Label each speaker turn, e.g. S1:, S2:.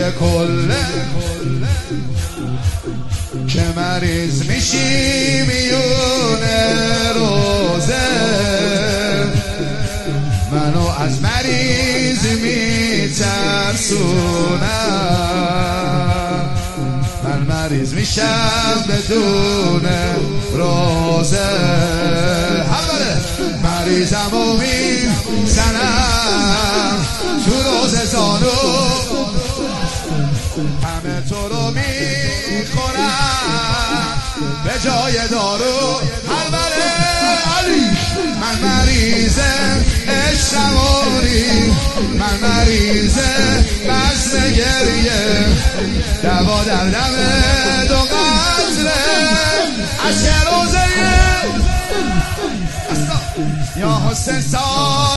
S1: دوای کله که مریض میشی میونه روزه منو از مریض میترسونم من مریض میشم بدون روزه مریضم و میزنم تو روزه زانو همه تو رو میخورم به جای دارو هربره علی من مریضم اشتماری من مریضم بزن گریه دوا در دم دو قطره عشق روزه یا حسین